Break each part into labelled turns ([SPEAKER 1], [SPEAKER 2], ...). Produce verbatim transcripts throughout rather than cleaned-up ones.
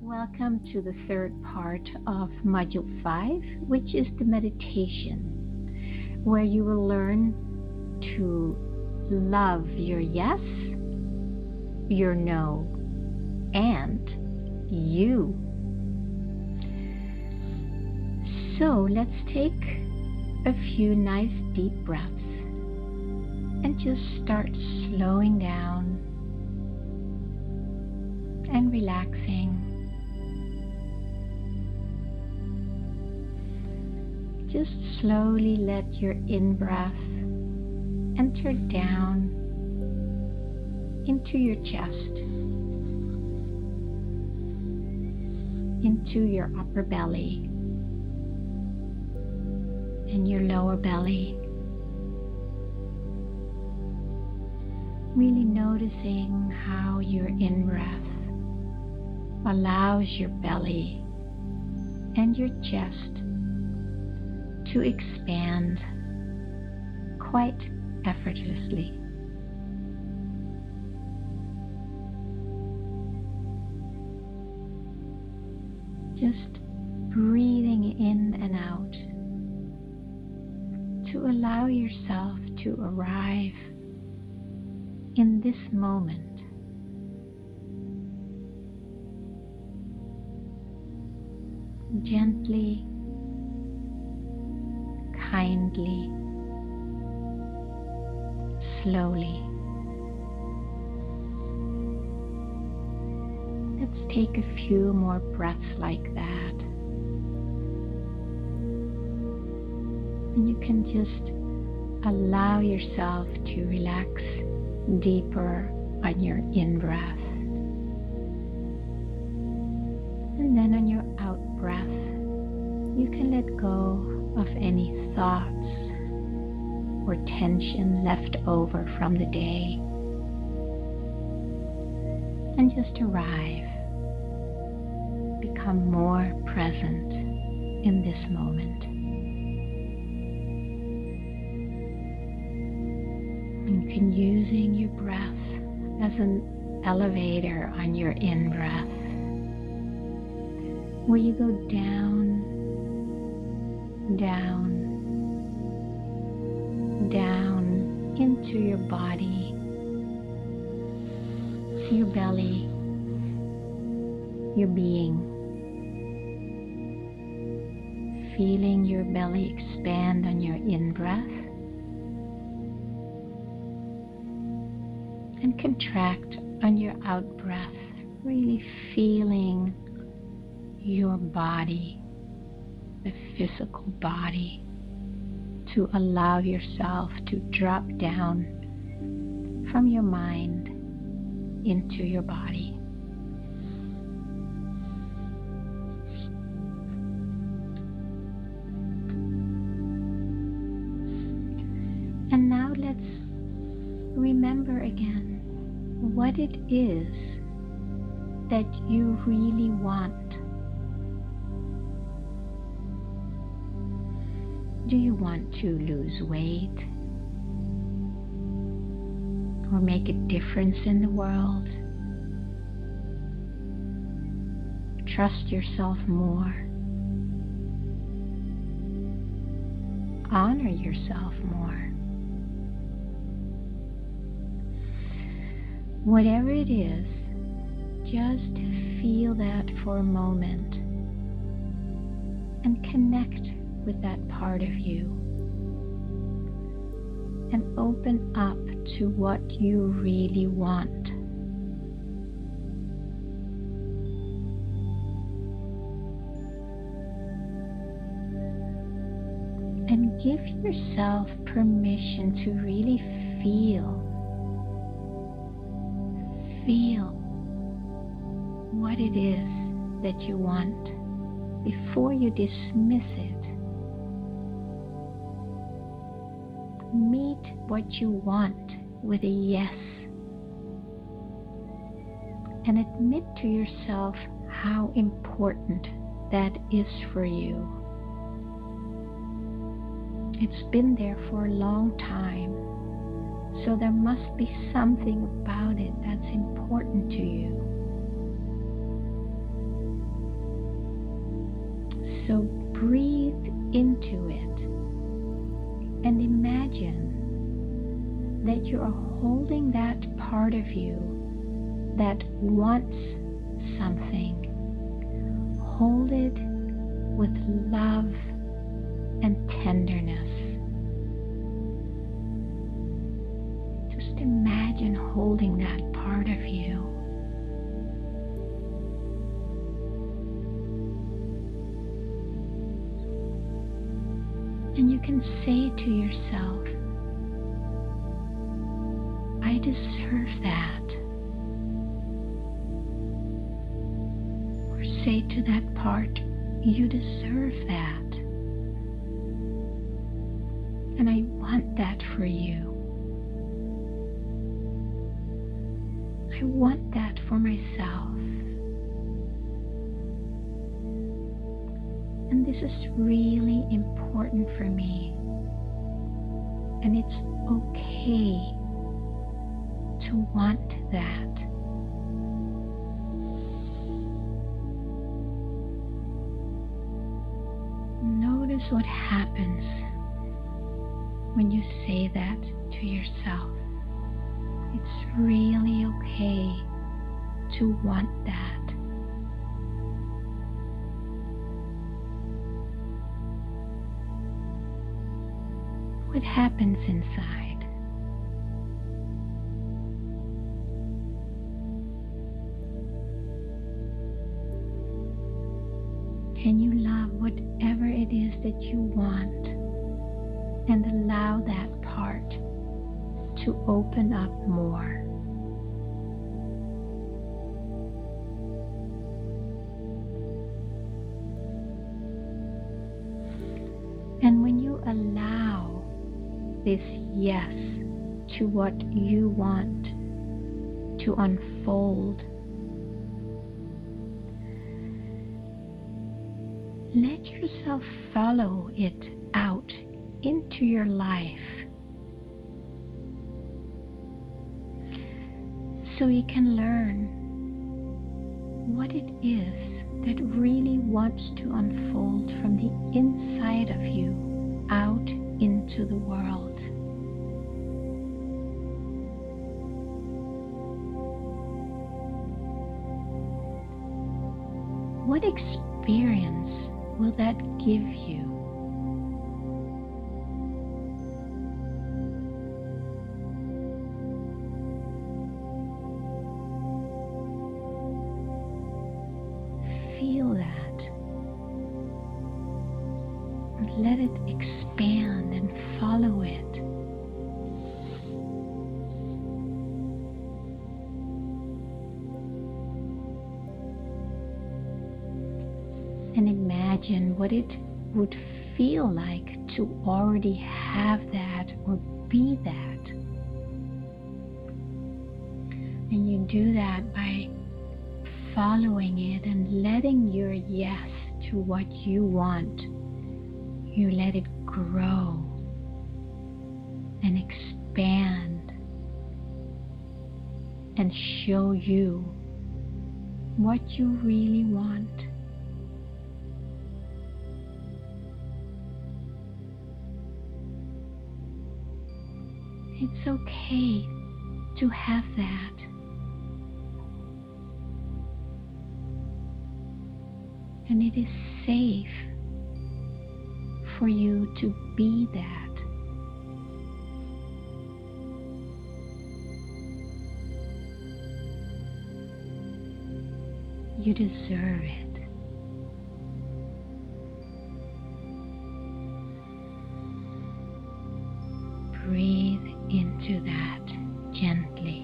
[SPEAKER 1] Welcome to the third part of Module five, which is the meditation, where you will learn to love your yes, your no, and you. So let's take a few nice deep breaths and just start slowing down and relaxing. Just slowly let your in-breath enter down into your chest, into your upper belly and your lower belly. Really noticing how your in-breath allows your belly and your chest to expand quite effortlessly. Just breathing in and out to allow yourself to arrive in this moment. Gently, kindly, slowly. Let's take a few more breaths like that. And you can just allow yourself to relax deeper on your in-breath. And then on your out-breath, you can let go of any thoughts or tension left over from the day and just arrive, become more present in this moment. You can using your breath as an elevator on your in-breath, where you go down, down, down into your body, to your belly, your being, feeling your belly expand on your in-breath and contract on your out-breath, really feeling your body, the physical body, to allow yourself to drop down from your mind into your body. And now let's remember again what it is that you really want. Do you want to lose weight or make a difference in the world? Trust yourself more. Honor yourself more. Whatever it is, just feel that for a moment and connect with that part of you and open up to what you really want. And give yourself permission to really feel, feel what it is that you want before you dismiss it. Meet what you want with a yes and admit to yourself how important that is for you. It's been there for a long time, so there must be something about it that's important to you. So breathe into it and imagine that you are holding that part of you that wants something. Hold it with love and tenderness. Just imagine holding that part of you. And you can say to yourself, I deserve that. Or say to that part, you deserve that. And I want that for you. I want that for myself. And this is really important for me. And it's okay to want that. Notice what happens when you say that to yourself. It's really okay to want that. What happens inside? Can you love whatever it is that you want and allow that part to open up more? And when you allow this yes to what you want to unfold, let yourself follow it out into your life so you can learn what it is that really wants to unfold from the inside of you out into the world. What experience will that give you? Feel that. And let it expand and follow it. And imagine what it would feel like to already have that or be that. And you do that by following it and letting your yes to what you want, you let it grow and expand and show you what you really want. It's okay to have that. And it is safe for you to be that. You deserve it. Breathe into that gently.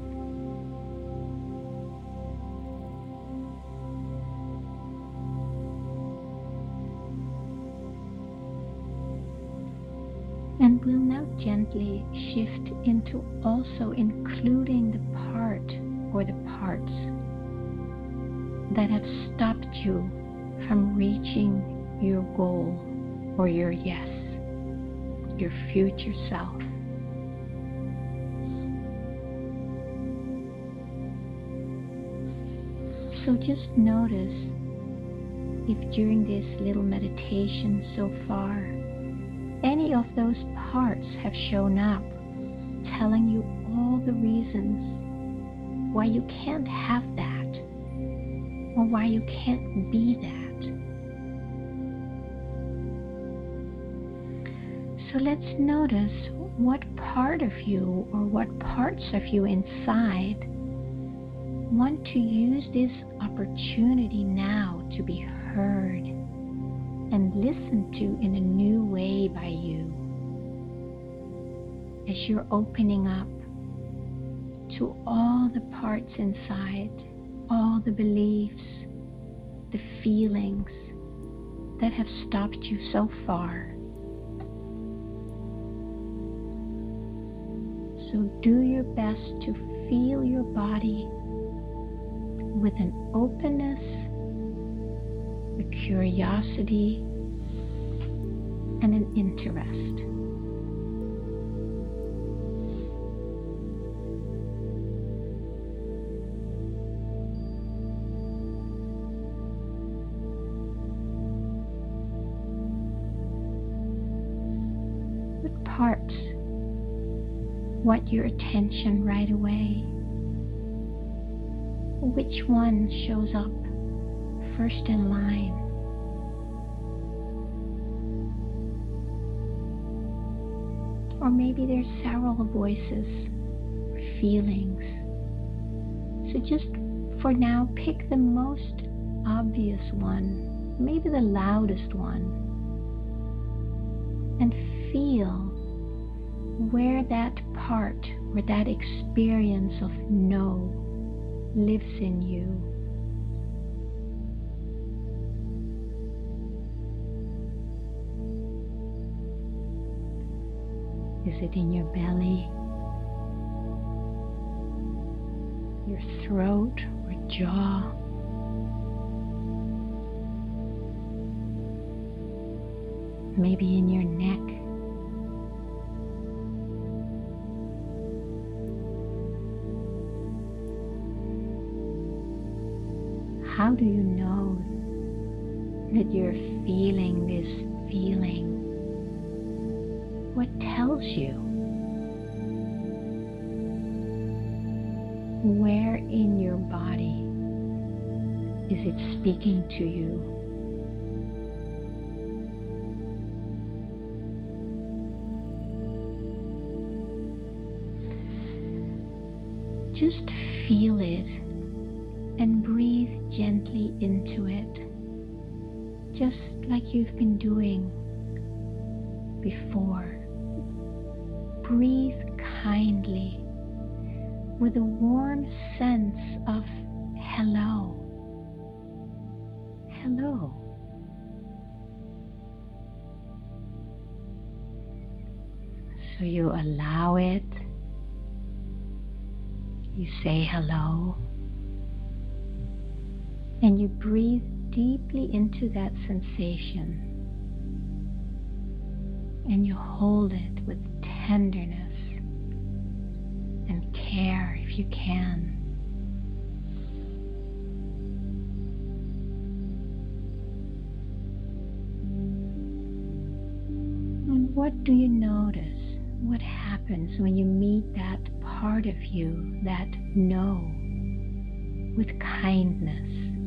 [SPEAKER 1] And we'll now gently shift into also including the part or the parts that have stopped you from reaching your goal or your yes, your future self. So just notice if during this little meditation so far, any of those parts have shown up, telling you all the reasons why you can't have that, or why you can't be that. So let's notice what part of you or what parts of you inside want to use this opportunity now to be heard and listened to in a new way by you, as you're opening up to all the parts inside, all the beliefs, the feelings that have stopped you so far. So do your best to feel your body with an openness, a curiosity, and an interest. What parts want your attention right away? Which one shows up first in line? Or maybe there's several voices or feelings. So just for now, pick the most obvious one, maybe the loudest one, and feel where that part, where that experience of no lives in you. Is it in your belly, your throat or jaw? Maybe in your neck? How do you know that you're feeling this feeling? What tells you? Where in your body is it speaking to you? Just feel it and breathe gently into it, just like you've been doing before. Breathe kindly with a warm sense of hello. Hello. So you allow it. You say hello. And you breathe deeply into that sensation. And you hold it with tenderness and care if you can. And what do you notice? What happens when you meet that part of you, that no, with kindness?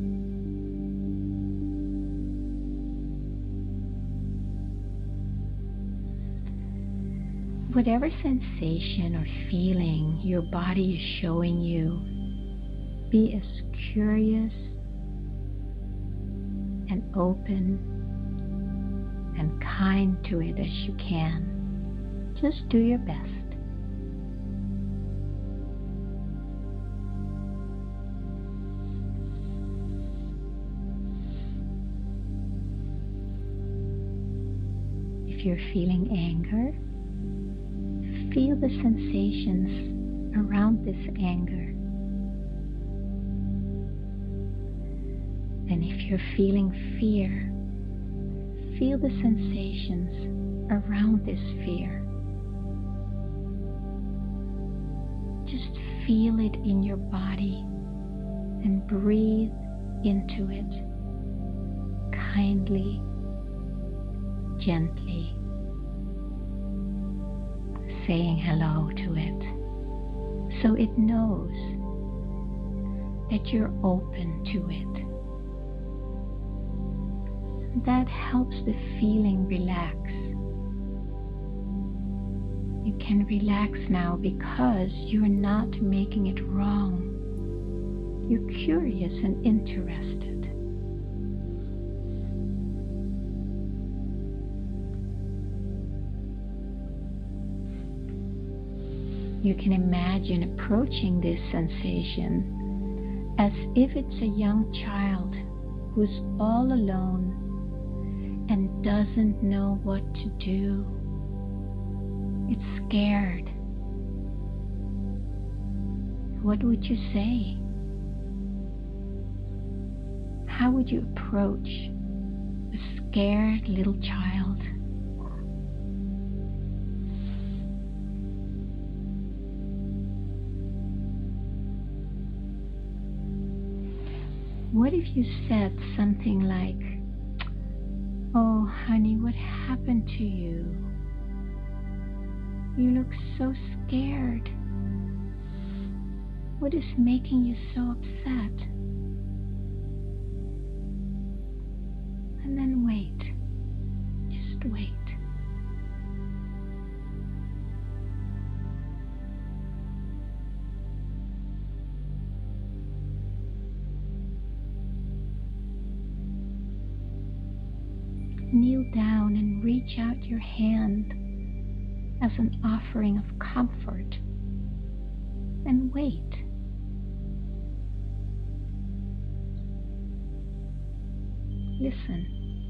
[SPEAKER 1] Whatever sensation or feeling your body is showing you, be as curious and open and kind to it as you can. Just do your best. If you're feeling anger, feel the sensations around this anger. And if you're feeling fear, feel the sensations around this fear. Just feel it in your body and breathe into it kindly, gently, saying hello to it so it knows that you're open to it. That helps the feeling relax. You can relax now because you're not making it wrong. You're curious and interested. You can imagine approaching this sensation as if it's a young child who's all alone and doesn't know what to do. It's scared. What would you say? How would you approach a scared little child? What if you said something like, "Oh, honey, what happened to you? You look so scared. What is making you so upset?" And then wait. Just wait. Kneel down and reach out your hand as an offering of comfort, and wait. Listen.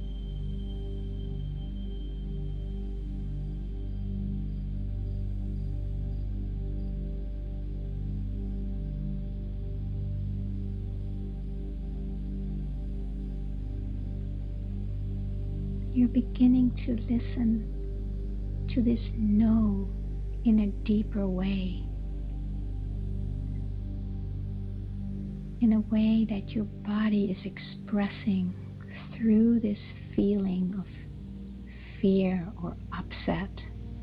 [SPEAKER 1] You're beginning to listen to this no in a deeper way, in a way that your body is expressing through this feeling of fear or upset.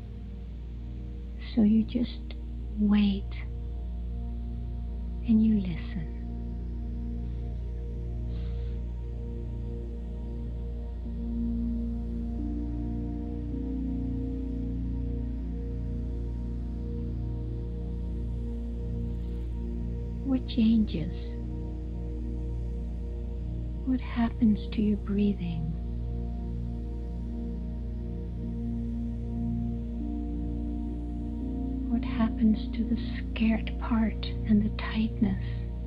[SPEAKER 1] So you just wait and you listen. What changes? What happens to your breathing? What happens to the scared part and the tightness?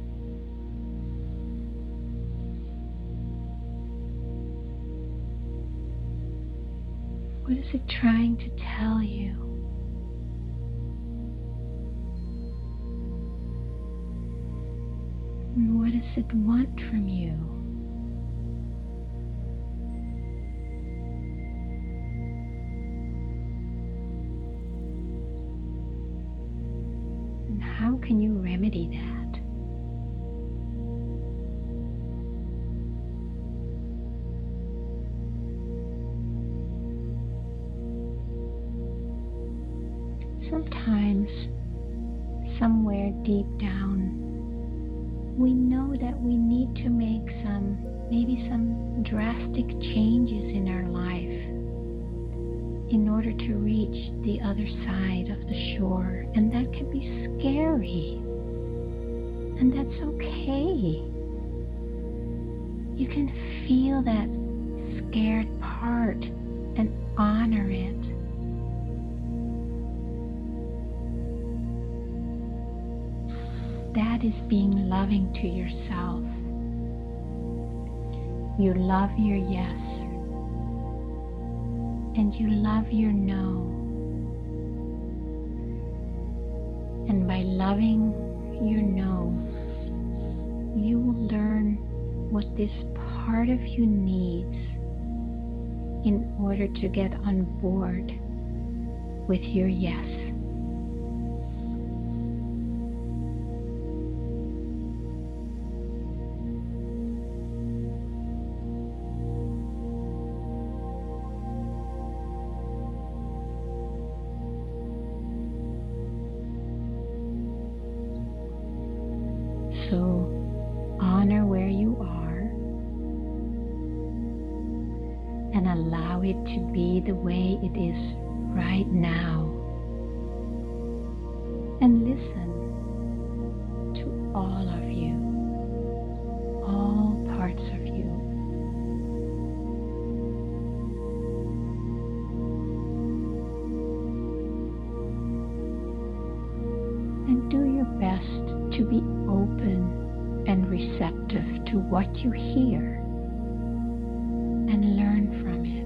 [SPEAKER 1] What is it trying to tell you? And what does it want from you? And how can you remedy that? Sometimes, somewhere deep down, we know that we need to make some, maybe some drastic changes in our life in order to reach the other side of the shore. And that can be scary. And that's okay. You can feel that scared part and honor it. That is being loving to yourself. You love your yes, and you love your no. And by loving your no, you will learn what this part of you needs in order to get on board with your yes. So honor where you are and allow it to be the way it is right now. And listen to all of you, all parts of you. And do your best to be open and receptive to what you hear and learn from it.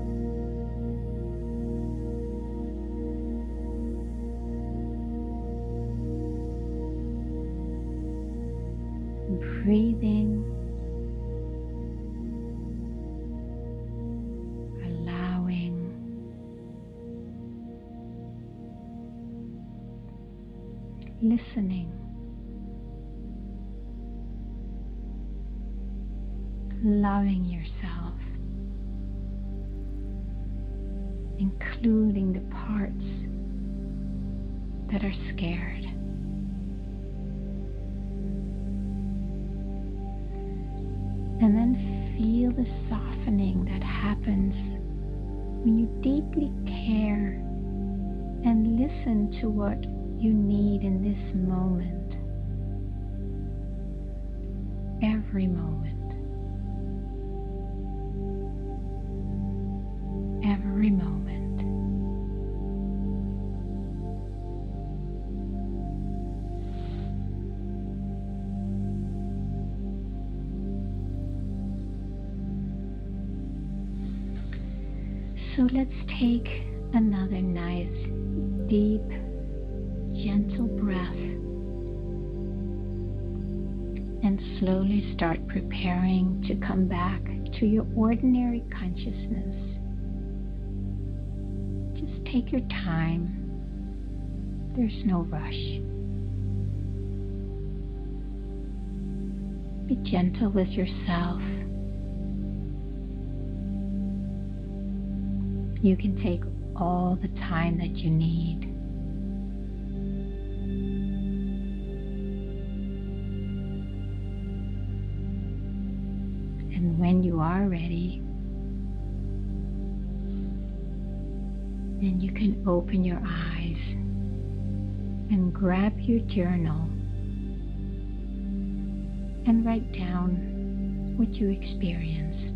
[SPEAKER 1] Breathing, allowing, listening, loving yourself, including the parts that are scared. And then feel the softening that happens when you deeply care and listen to what you need in this moment. Every moment. Every moment. So let's take another nice, deep, gentle breath and slowly start preparing to come back to your ordinary consciousness. Just take your time. There's no rush. Be gentle with yourself. You can take all the time that you need. And when you are ready, then you can open your eyes and grab your journal and write down what you experienced.